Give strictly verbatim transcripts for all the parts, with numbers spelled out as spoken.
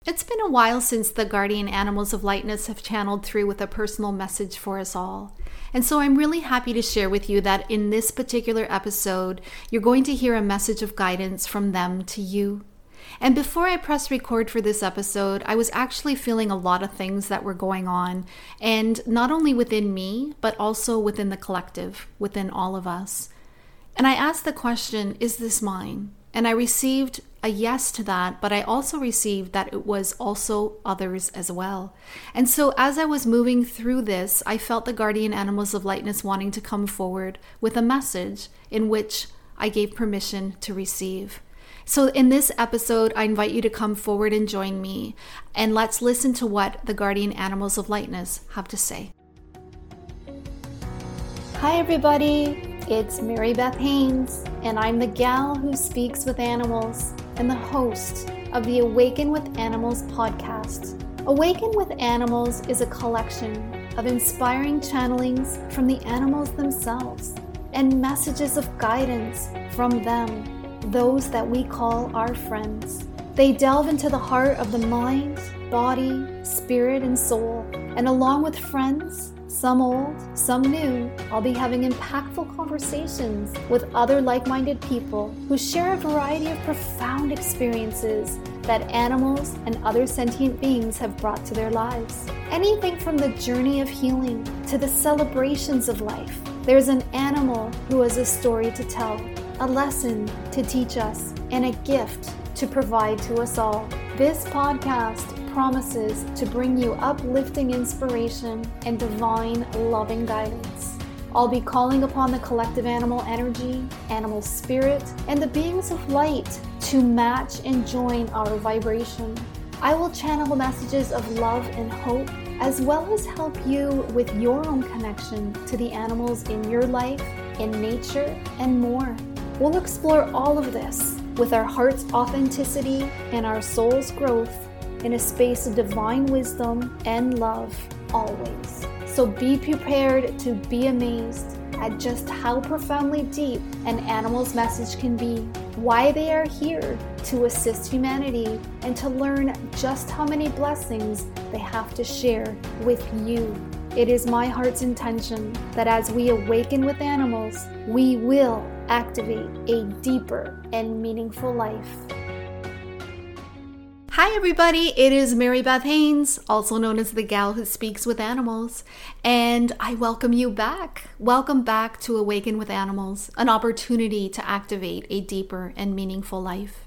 It's been a while since the guardian animals of lightness have channeled through with a personal message for us all. And so I'm really happy to share with you that in this particular episode, you're going to hear a message of guidance from them to you. And before I press record for this episode, I was actually feeling a lot of things that were going on, and not only within me, but also within the collective, within all of us. And I asked the question, is this mine? And I received a yes to that, but I also received that it was also others as well. And so as I was moving through this, I felt the guardian animals of lightness wanting to come forward with a message in which I gave permission to receive. So in this episode, I invite you to come forward and join me, and let's listen to what the guardian animals of lightness have to say. Hi everybody, it's Mary Beth Haynes, and I'm the gal who speaks with animals and the host of the Awaken with Animals podcast. Awaken with Animals is a collection of inspiring channelings from the animals themselves and messages of guidance from them, those that we call our friends. They delve into the heart of the mind, body, spirit, and soul, and along with friends, some old, some new, I'll be having impactful conversations with other like-minded people who share a variety of profound experiences that animals and other sentient beings have brought to their lives. Anything from the journey of healing to the celebrations of life. There's an animal who has a story to tell, a lesson to teach us, and a gift to provide to us all. This podcast promises to bring you uplifting inspiration and divine loving guidance. I'll be calling upon the collective animal energy, animal spirit, and the beings of light to match and join our vibration. I will channel messages of love and hope, as well as help you with your own connection to the animals in your life, in nature, and more. We'll explore all of this with our heart's authenticity and our soul's growth in a space of divine wisdom and love always. So be prepared to be amazed at just how profoundly deep an animal's message can be, why they are here to assist humanity, and to learn just how many blessings they have to share with you. It is my heart's intention that as we awaken with animals, we will activate a deeper and meaningful life. Hi everybody, it is Mary Beth Haynes, also known as the gal who speaks with animals, and I welcome you back. Welcome back to Awaken with Animals, an opportunity to activate a deeper and meaningful life.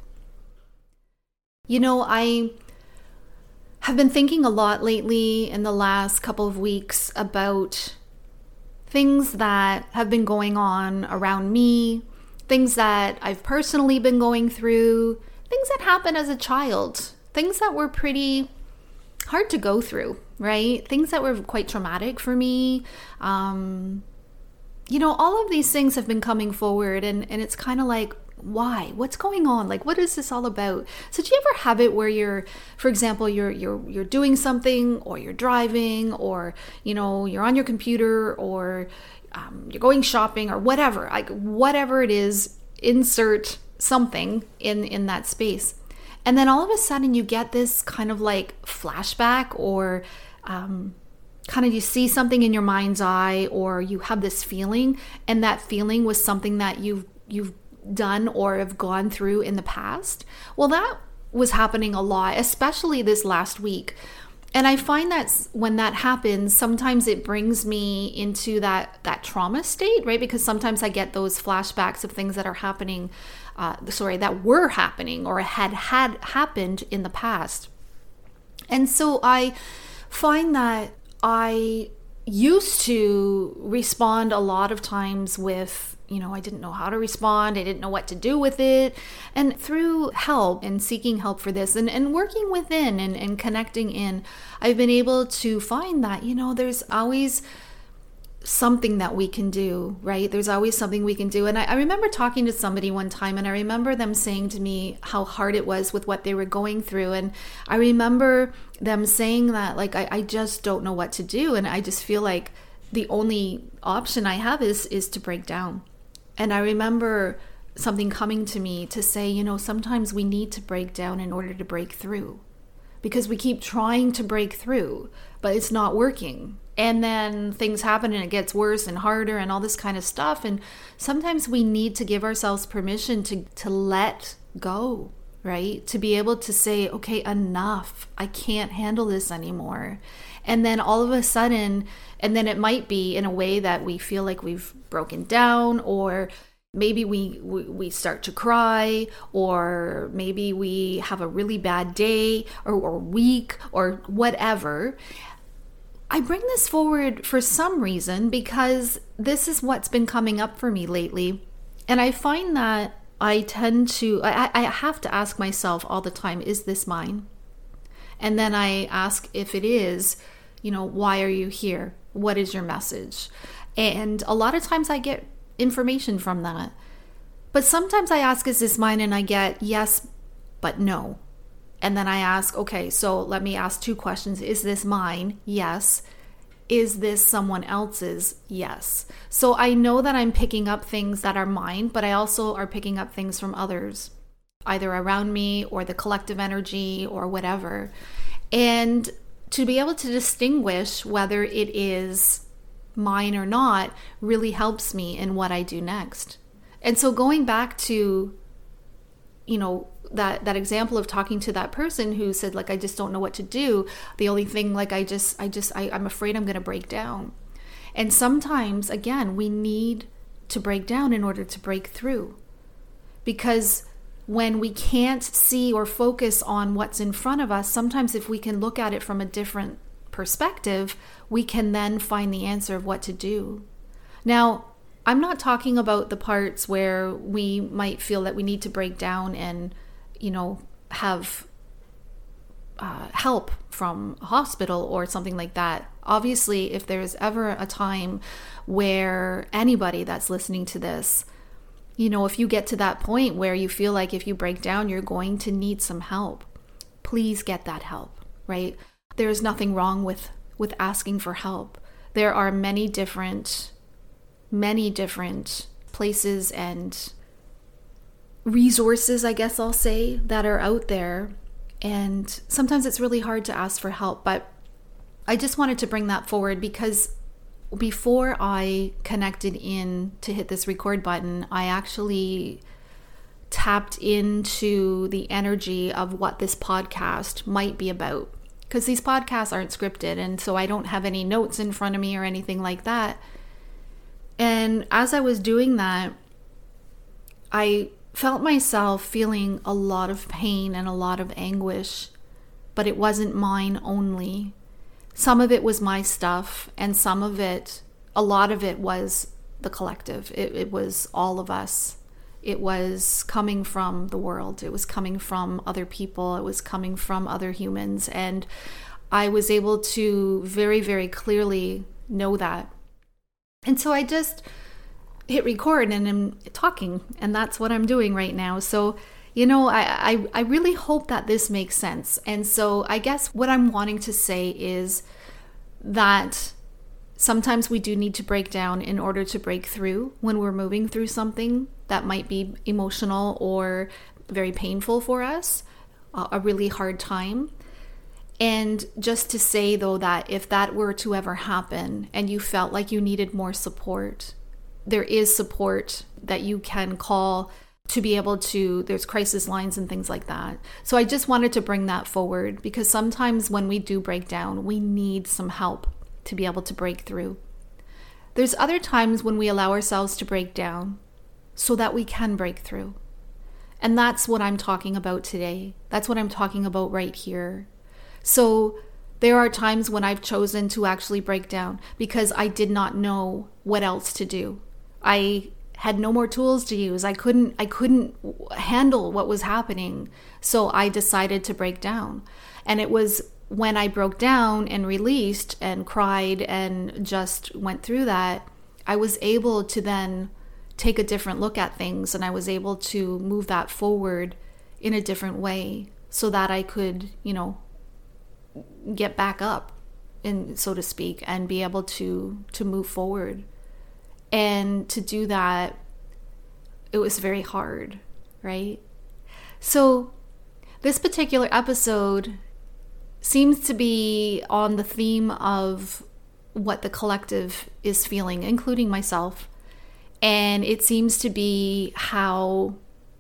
You know, I have been thinking a lot lately in the last couple of weeks about things that have been going on around me, things that I've personally been going through, things that happened as a child, things that were pretty hard to go through, right? Things that were quite traumatic for me. Um, you know, all of these things have been coming forward, and, and it's kind of like, why? What's going on? Like, what is this all about? So do you ever have it where you're, for example, you're you're you're doing something, or you're driving, or, you know, you're on your computer, or um, you're going shopping, or whatever, like whatever it is, insert something in, in that space. And then all of a sudden you get this kind of like flashback, or um, kind of you see something in your mind's eye, or you have this feeling, and that feeling was something that you've, you've done or have gone through in the past. Well, that was happening a lot, especially this last week. And I find that when that happens, sometimes it brings me into that, that trauma state, right? Because sometimes I get those flashbacks of things that are happening, uh, sorry, that were happening or had had happened in the past. And so I find that I used to respond a lot of times with, you know, I didn't know how to respond. I didn't know what to do with it. And through help and seeking help for this and, and working within and, and connecting in, I've been able to find that, you know, there's always something that we can do, right? There's always something we can do. And I, I remember talking to somebody one time, and I remember them saying to me how hard it was with what they were going through. And I remember them saying that, like, I, I just don't know what to do. And I just feel like the only option I have is is to break down. And I remember something coming to me to say, you know, sometimes we need to break down in order to break through, because we keep trying to break through, but it's not working. And then things happen and it gets worse and harder and all this kind of stuff. And sometimes we need to give ourselves permission to, to let go, right? To be able to say, okay, enough. I can't handle this anymore. And then all of a sudden, and then it might be in a way that we feel like we've broken down, or maybe we, we we start to cry, or maybe we have a really bad day or, or week or whatever. I bring this forward for some reason because this is what's been coming up for me lately. And I find that I tend to, I, I have to ask myself all the time, is this mine? And then I ask, if it is, you know, why are you here? What is your message? And a lot of times I get information from that. But sometimes I ask, is this mine? And I get yes, but no. And then I ask, okay, so let me ask two questions. Is this mine? Yes. Is this someone else's? Yes. So I know that I'm picking up things that are mine, but I also are picking up things from others, either around me or the collective energy or whatever. And to be able to distinguish whether it is mine or not really helps me in what I do next. And so going back to, you know, that that example of talking to that person who said, like, I just don't know what to do. The only thing, like, I just, I just, I, I'm afraid I'm going to break down. And sometimes, again, we need to break down in order to break through. Because when we can't see or focus on what's in front of us, sometimes if we can look at it from a different perspective, we can then find the answer of what to do. Now, I'm not talking about the parts where we might feel that we need to break down and, you know, have uh, help from a hospital or something like that. Obviously, if there's ever a time where anybody that's listening to this, you know, if you get to that point where you feel like if you break down, you're going to need some help, please get that help, right? There's nothing wrong with, with asking for help. There are many different, many different places and resources, I guess I'll say, that are out there. And sometimes it's really hard to ask for help, but I just wanted to bring that forward because before I connected in to hit this record button, I actually tapped into the energy of what this podcast might be about. Because these podcasts aren't scripted, and so I don't have any notes in front of me or anything like that. And as I was doing that, I felt myself feeling a lot of pain and a lot of anguish, but it wasn't mine only. Some of it was my stuff, and some of it, a lot of it was the collective. It, it was all of us. It was coming from the world. It was coming from other people. It was coming from other humans. And I was able to very, very clearly know that. And so I just hit record and I'm talking, and that's what I'm doing right now. So, you know, I, I, I really hope that this makes sense. And so I guess what I'm wanting to say is that sometimes we do need to break down in order to break through when we're moving through something that might be emotional or very painful for us, a really hard time. And just to say, though, that if that were to ever happen and you felt like you needed more support, there is support that you can call to be able to, there's crisis lines and things like that. So I just wanted to bring that forward because sometimes when we do break down, we need some help to be able to break through. There's other times when we allow ourselves to break down so that we can break through. And that's what I'm talking about today. That's what I'm talking about right here. So there are times when I've chosen to actually break down because I did not know what else to do. I had no more tools to use. I couldn't I couldn't handle what was happening. So I decided to break down. And it was when I broke down and released and cried and just went through that, I was able to then take a different look at things, and I was able to move that forward in a different way so that I could, you know, get back up, and so to speak, and be able to to move forward. And to do that, it was very hard, right? So this particular episode seems to be on the theme of what the collective is feeling, including myself. And it seems to be how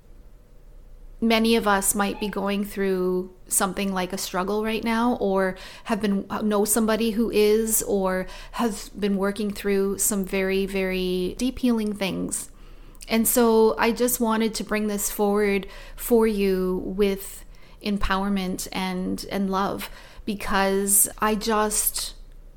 many of us might be going through something like a struggle right now, or have been know somebody who is, or has been working through some very, very deep healing things. And so I just wanted to bring this forward for you with empowerment and and love, because I just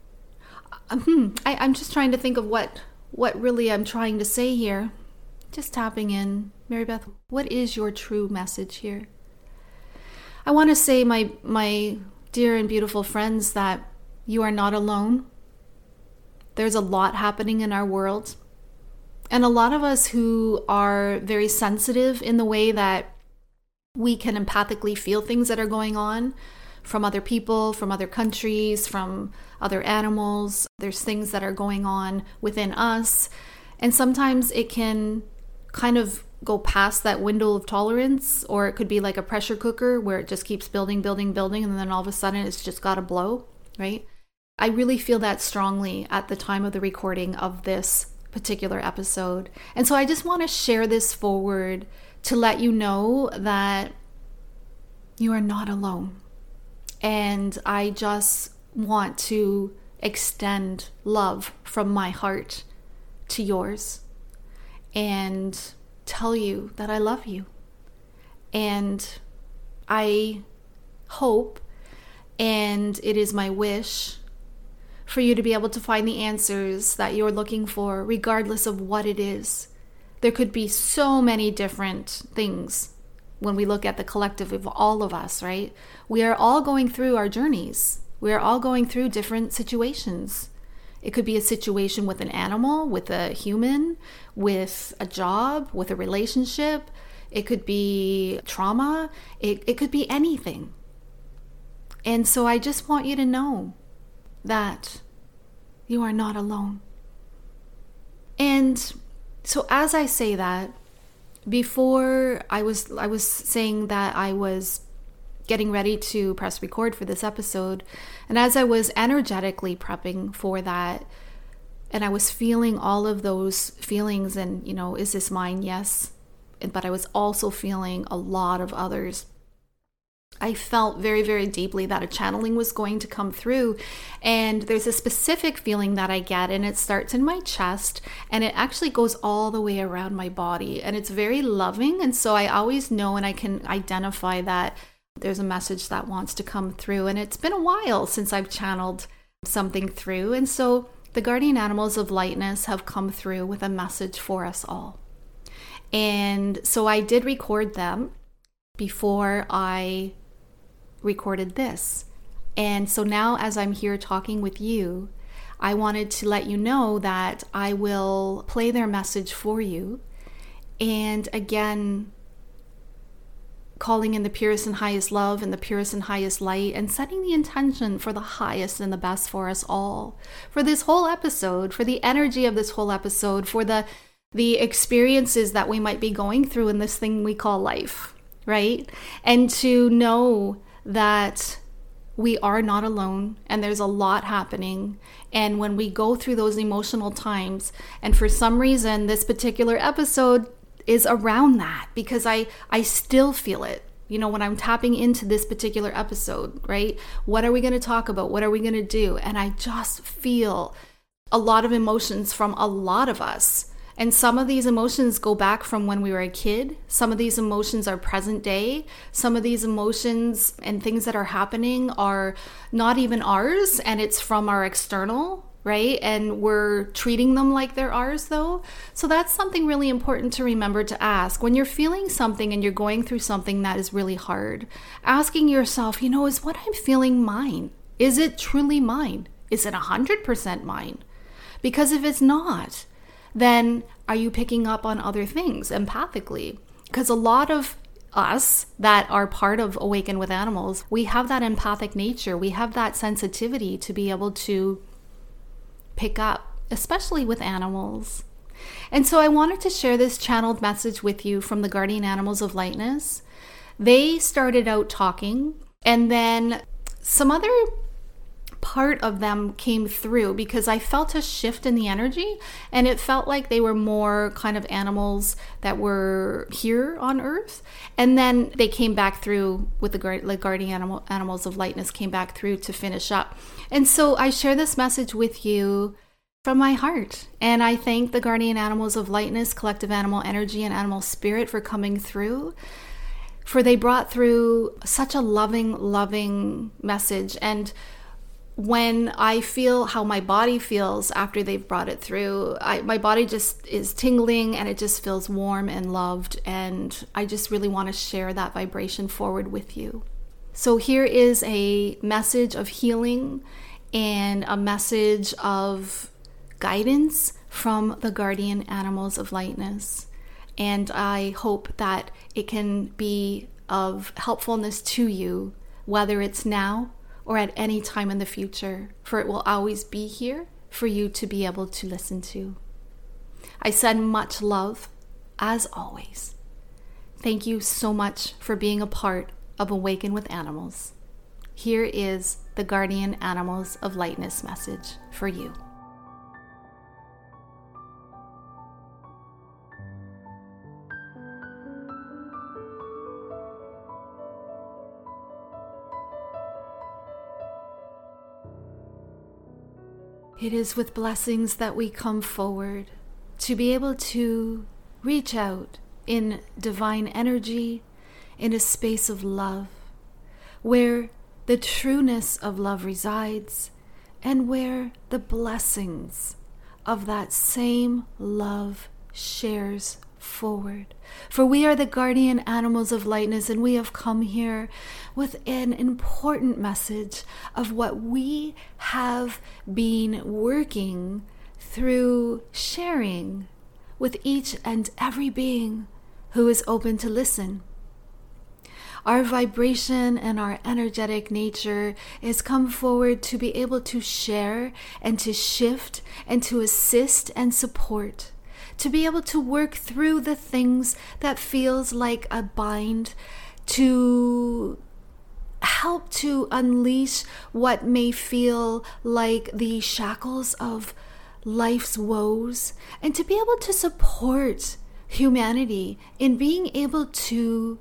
hmm, I, I'm just trying to think of what what really I'm trying to say here. Just tapping in. Mary Beth, what is your true message here? I want to say, my my dear and beautiful friends, that you are not alone. There's a lot happening in our world. And a lot of us who are very sensitive in the way that we can empathically feel things that are going on from other people, from other countries, from other animals. There's things that are going on within us. And sometimes it can kind of go past that window of tolerance, or it could be like a pressure cooker where it just keeps building, building, building, and then all of a sudden it's just got to blow, right? I really feel that strongly at the time of the recording of this particular episode. And so I just want to share this forward to let you know that you are not alone. And I just want to extend love from my heart to yours and tell you that I love you. And I hope, and it is my wish, for you to be able to find the answers that you're looking for, regardless of what it is. There could be so many different things when we look at the collective of all of us, right? We are all going through our journeys. We are all going through different situations. It could be a situation with an animal, with a human, with a job, with a relationship. It could be trauma. It, it could be anything. And so I just want you to know that you are not alone. And so as I say that, before I was I was saying that I was getting ready to press record for this episode, and as I was energetically prepping for that, and I was feeling all of those feelings, and, you know, is this mine? Yes. But I was also feeling a lot of others. I felt very, very deeply that a channeling was going to come through. And there's a specific feeling that I get, and it starts in my chest, and it actually goes all the way around my body. And it's very loving. And so I always know, and I can identify that there's a message that wants to come through. And it's been a while since I've channeled something through. And so the guardian animals of lightness have come through with a message for us all. And so I did record them before I recorded this. And so now, as I'm here talking with you, I wanted to let you know that I will play their message for you. And again, calling in the purest and highest love and the purest and highest light, and setting the intention for the highest and the best for us all, for this whole episode, for the energy of this whole episode, for the the experiences that we might be going through in this thing we call life, right? And to know that we are not alone, and there's a lot happening. And when we go through those emotional times, and for some reason this particular episode is around that, because I I still feel it, you know, when I'm tapping into this particular episode, right? What are we going to talk about? What are we going to do? And I just feel a lot of emotions from a lot of us. And some of these emotions go back from when we were a kid. Some of these emotions are present day. Some of these emotions and things that are happening are not even ours, and it's from our external, right? And we're treating them like they're ours, though. So that's something really important to remember to ask. When you're feeling something and you're going through something that is really hard, asking yourself, you know, is what I'm feeling mine? Is it truly mine? Is it one hundred percent mine? Because if it's not, then are you picking up on other things empathically? Because a lot of us that are part of Awaken with Animals, we have that empathic nature. We have that sensitivity to be able to pick up, especially with animals. And so I wanted to share this channeled message with you from the guardian animals of lightness. They started out talking, and then some other part of them came through because I felt a shift in the energy, and it felt like they were more kind of animals that were here on Earth, and then they came back through with the guard, like guardian animal, animals of lightness came back through to finish up. And so I share this message with you from my heart, and I thank the guardian animals of lightness, collective animal energy, and animal spirit for coming through, for they brought through such a loving, loving message. And when I feel how my body feels after they've brought it through, I, my body just is tingling, and it just feels warm and loved. And I just really want to share that vibration forward with you. So here is a message of healing and a message of guidance from the guardian animals of lightness. And I hope that it can be of helpfulness to you, whether it's now or at any time in the future, for it will always be here for you to be able to listen to. I send much love, as always. Thank you so much for being a part of Awaken with Animals. Here is the Guardian Animals of Lightness message for you. It is with blessings that we come forward to be able to reach out in divine energy, in a space of love, where the trueness of love resides, and where the blessings of that same love shares forward. For we are the guardian animals of lightness, and we have come here with an important message of what we have been working through sharing with each and every being who is open to listen. Our vibration and our energetic nature is come forward to be able to share and to shift and to assist and support, to be able to work through the things that feels like a bind, to help to unleash what may feel like the shackles of life's woes, and to be able to support humanity in being able to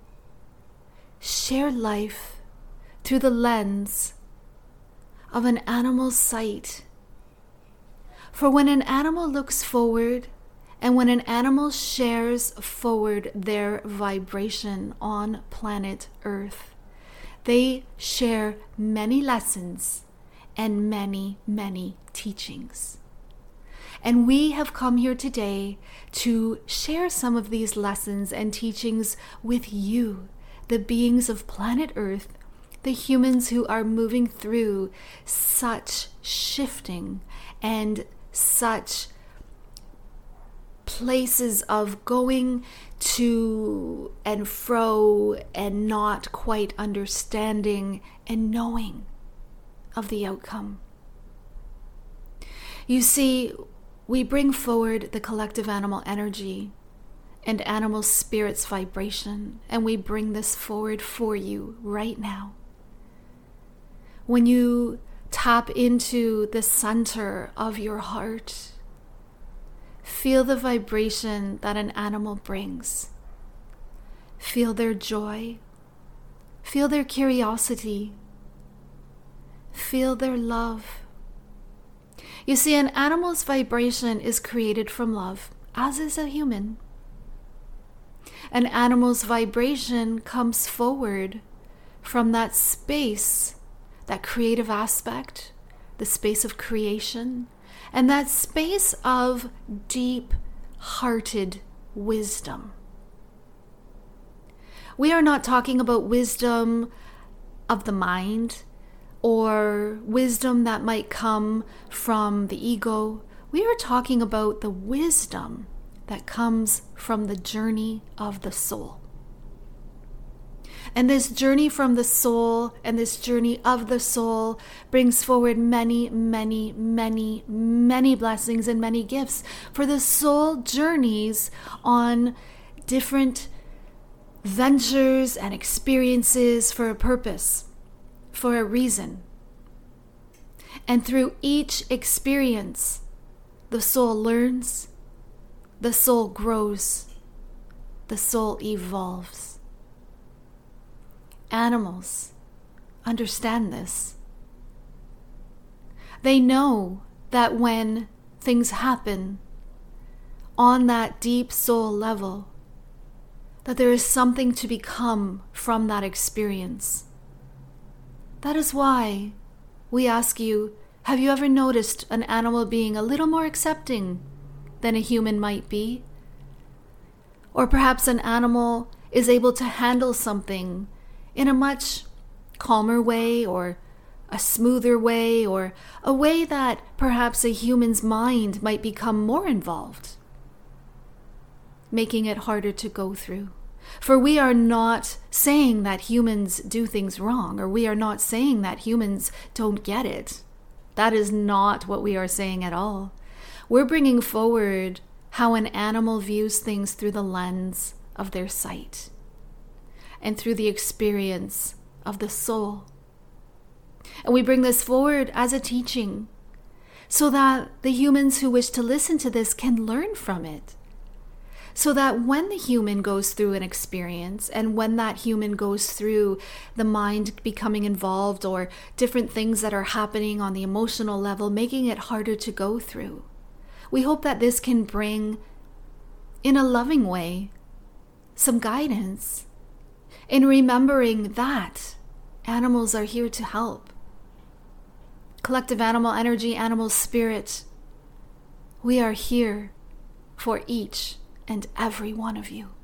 share life through the lens of an animal's sight. For when an animal looks forward, and when an animal shares forward their vibration on planet Earth, they share many lessons and many, many teachings. And we have come here today to share some of these lessons and teachings with you, the beings of planet Earth, the humans who are moving through such shifting and such places of going to and fro and not quite understanding and knowing of the outcome. You see, we bring forward the collective animal energy and animal spirit's vibration, and we bring this forward for you right now. When you tap into the center of your heart, feel the vibration that an animal brings. Feel their joy. Feel their curiosity. Feel their love. You see, an animal's vibration is created from love, as is a human. An animal's vibration comes forward from that space, that creative aspect, the space of creation, and that space of deep-hearted wisdom. We are not talking about wisdom of the mind or wisdom that might come from the ego. We are talking about the wisdom that comes from the journey of the soul. And this journey from the soul and this journey of the soul brings forward many, many, many, many blessings and many gifts. For the soul journeys on different ventures and experiences for a purpose. for a reason. And through each experience, the soul learns, the soul grows, the soul evolves. Animals understand this. They know that when things happen on that deep soul level, that there is something to become from that experience. That is why we ask you, have you ever noticed an animal being a little more accepting than a human might be? Or perhaps an animal is able to handle something in a much calmer way, or a smoother way, or a way that perhaps a human's mind might become more involved, making it harder to go through. For we are not saying that humans do things wrong, or we are not saying that humans don't get it. That is not what we are saying at all. We're bringing forward how an animal views things through the lens of their sight and through the experience of the soul. And we bring this forward as a teaching so that the humans who wish to listen to this can learn from it. So that when the human goes through an experience, and when that human goes through the mind becoming involved, or different things that are happening on the emotional level, making it harder to go through, we hope that this can bring, in a loving way, some guidance in remembering that animals are here to help. Collective animal energy, animal spirit, we are here for each and every one of you.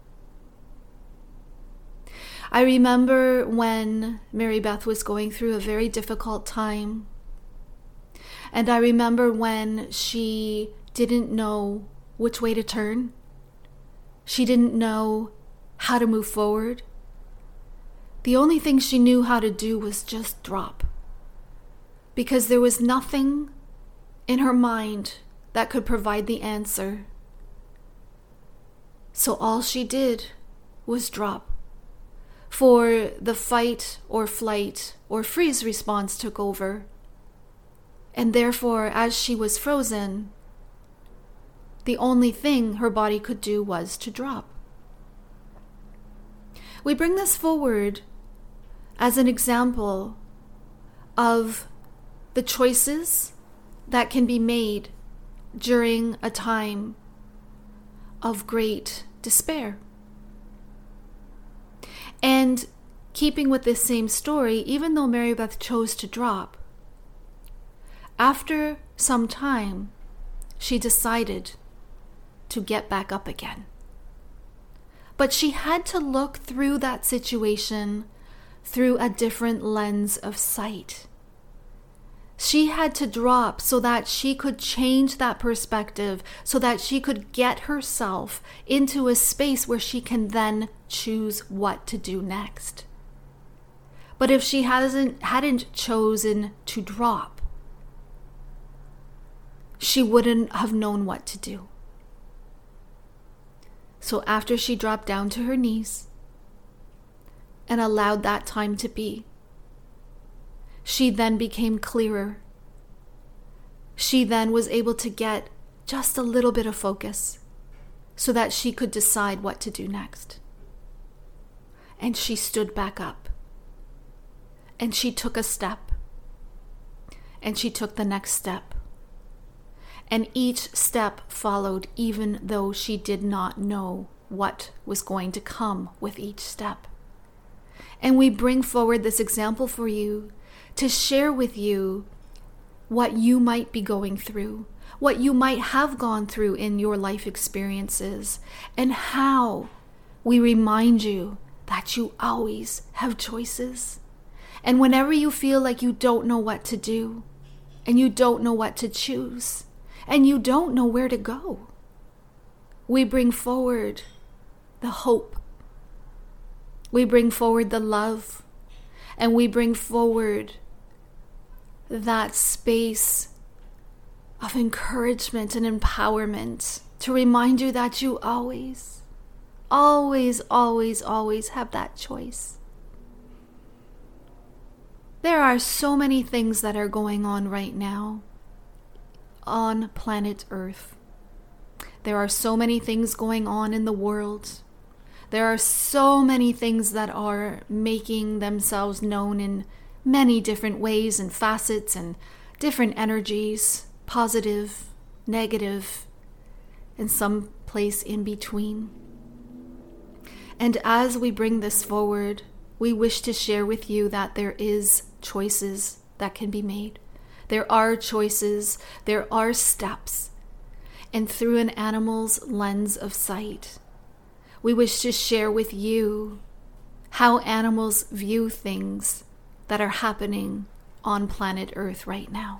I remember when Mary Beth was going through a very difficult time. And I remember when she didn't know which way to turn. She didn't know how to move forward. The only thing she knew how to do was just drop. Because there was nothing in her mind that could provide the answer. So all she did was drop. For the fight or flight or freeze response took over. And therefore, as she was frozen, the only thing her body could do was to drop. We bring this forward as an example of the choices that can be made during a time of great despair. And keeping with this same story, even though Mary Beth chose to drop, after some time, she decided to get back up again. But she had to look through that situation through a different lens of sight. She had to drop so that she could change that perspective, so that she could get herself into a space where she can then choose what to do next. But if she hasn't hadn't chosen to drop, she wouldn't have known what to do. So after she dropped down to her knees and allowed that time to be, she then became clearer. She then was able to get just a little bit of focus so that she could decide what to do next. And she stood back up. And she took a step. And she took the next step. And each step followed, even though she did not know what was going to come with each step. And we bring forward this example for you to share with you what you might be going through, what you might have gone through in your life experiences, and how we remind you that you always have choices. And whenever you feel like you don't know what to do, and you don't know what to choose, and you don't know where to go, we bring forward the hope. We bring forward the love, and we bring forward that space of encouragement and empowerment to remind you that you always, always, always, always have that choice. There are so many things that are going on right now on planet Earth. There are so many things going on in the world. There are so many things that are making themselves known in many different ways and facets and different energies, positive, negative, and some place in between. And as we bring this forward, we wish to share with you that there is choices that can be made. There are choices, there are steps. And through an animal's lens of sight, we wish to share with you how animals view things that are happening on planet Earth right now.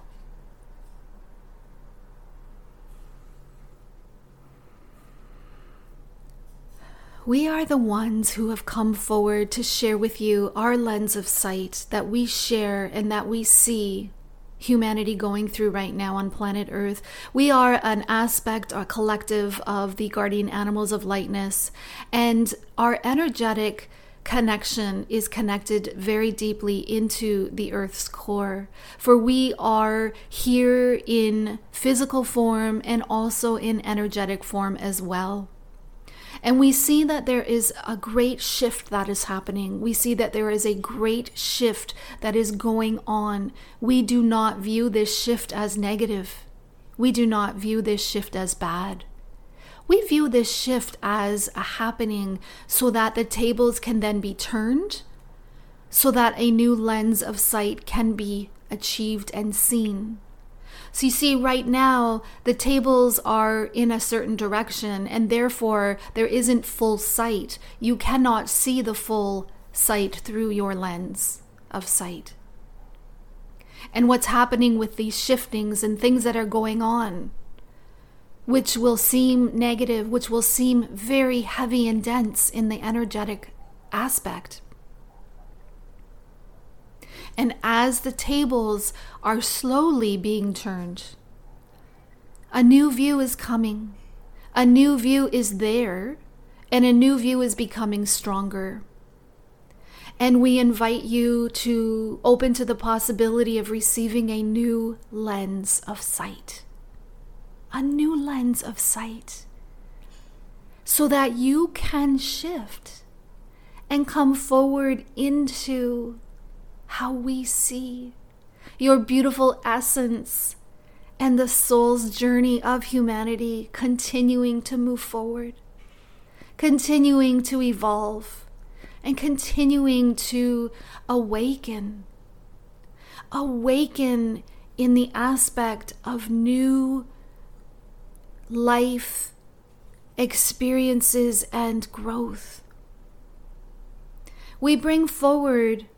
We are the ones who have come forward to share with you our lens of sight that we share and that we see humanity going through right now on planet Earth. We are an aspect, a collective of the guardian animals of lightness, and our energetic connection is connected very deeply into the Earth's core. For we are here in physical form and also in energetic form as well. And we see that there is a great shift that is happening. We see that there is a great shift that is going on. We do not view this shift as negative. We do not view this shift as bad. We view this shift as a happening so that the tables can then be turned, so that a new lens of sight can be achieved and seen. So you see, right now, the tables are in a certain direction, and therefore there isn't full sight. You cannot see the full sight through your lens of sight. And what's happening with these shiftings and things that are going on, which will seem negative, which will seem very heavy and dense in the energetic aspect. And as the tables are slowly being turned, a new view is coming. A new view is there, and a new view is becoming stronger. And we invite you to open to the possibility of receiving a new lens of sight. A new lens of sight. So that you can shift and come forward into how we see your beautiful essence and the soul's journey of humanity continuing to move forward, continuing to evolve, and continuing to awaken. Awaken in the aspect of new life experiences and growth. We bring forward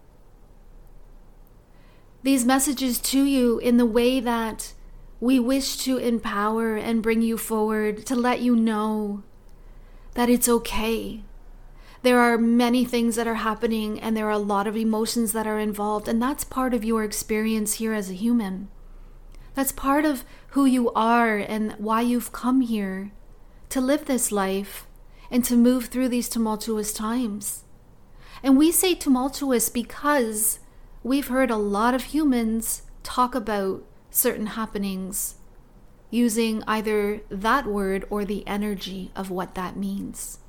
these messages to you in the way that we wish to empower and bring you forward, to let you know that it's okay. There are many things that are happening, and there are a lot of emotions that are involved, and that's part of your experience here as a human. That's part of who you are and why you've come here to live this life and to move through these tumultuous times. And we say tumultuous because we've heard a lot of humans talk about certain happenings using either that word or the energy of what that means.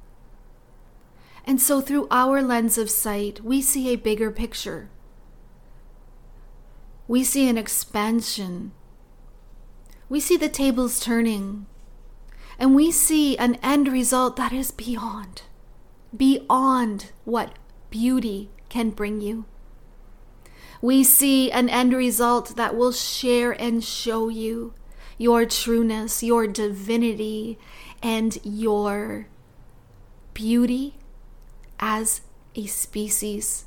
And so through our lens of sight, we see a bigger picture. We see an expansion. We see the tables turning. And we see an end result that is beyond, beyond what beauty can bring you. We see an end result that will share and show you your trueness, your divinity, and your beauty as a species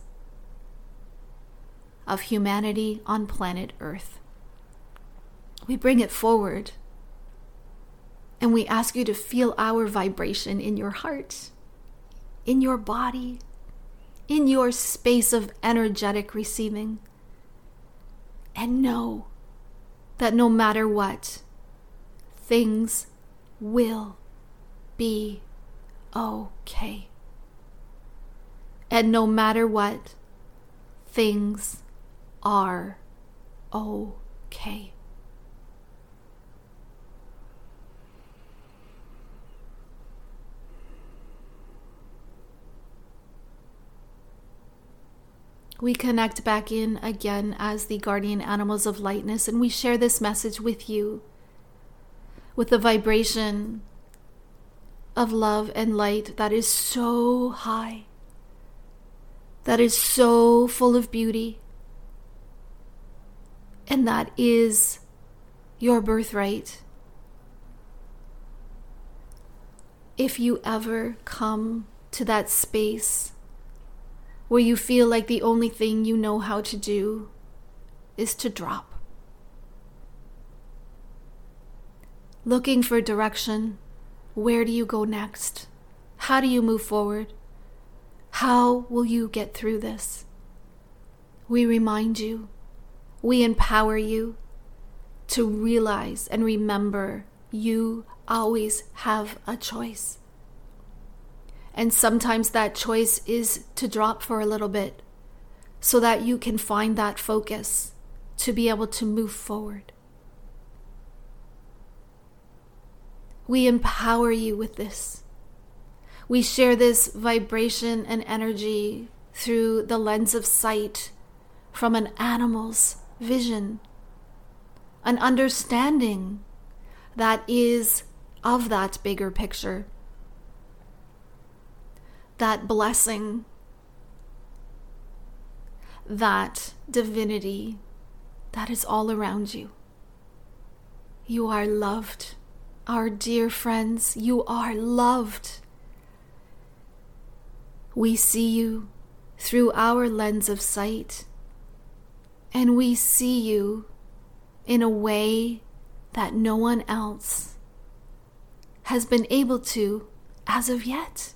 of humanity on planet Earth. We bring it forward, and we ask you to feel our vibration in your heart, in your body, in your space of energetic receiving. And know that no matter what, things will be okay. And no matter what, things are okay. We connect back in again as the guardian animals of lightness, and we share this message with you with the vibration of love and light that is so high, that is so full of beauty, and that is your birthright. If you ever come to that space where you feel like the only thing you know how to do is to drop, looking for direction, where do you go next? How do you move forward? How will you get through this? We remind you, we empower you to realize and remember you always have a choice. And sometimes that choice is to drop for a little bit so that you can find that focus to be able to move forward. We empower you with this. We share this vibration and energy through the lens of sight from an animal's vision, an understanding that is of that bigger picture, that blessing, that divinity that is all around you. You are loved. Our dear friends, you are loved. We see you through our lens of sight, and we see you in a way that no one else has been able to as of yet.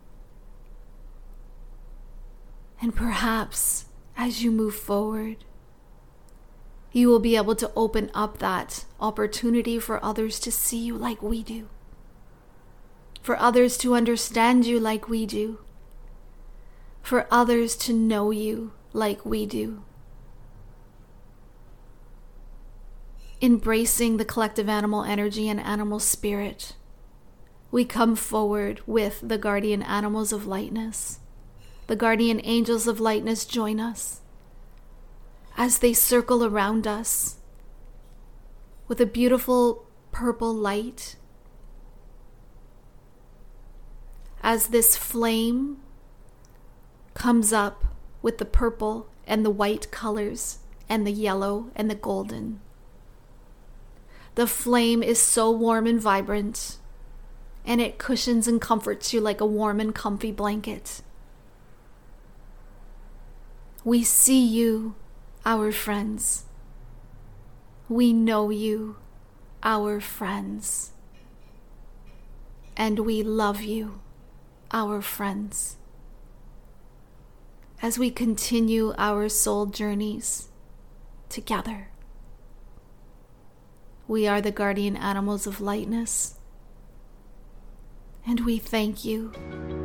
And perhaps as you move forward, you will be able to open up that opportunity for others to see you like we do, for others to understand you like we do, for others to know you like we do. Embracing the collective animal energy and animal spirit, we come forward with the guardian animals of lightness. The guardian angels of lightness join us as they circle around us with a beautiful purple light. As this flame comes up with the purple and the white colors and the yellow and the golden. The flame is so warm and vibrant, and it cushions and comforts you like a warm and comfy blanket. We see you, our friends. We know you, our friends. And we love you, our friends. As we continue our soul journeys together, we are the guardian animals of lightness, and we thank you.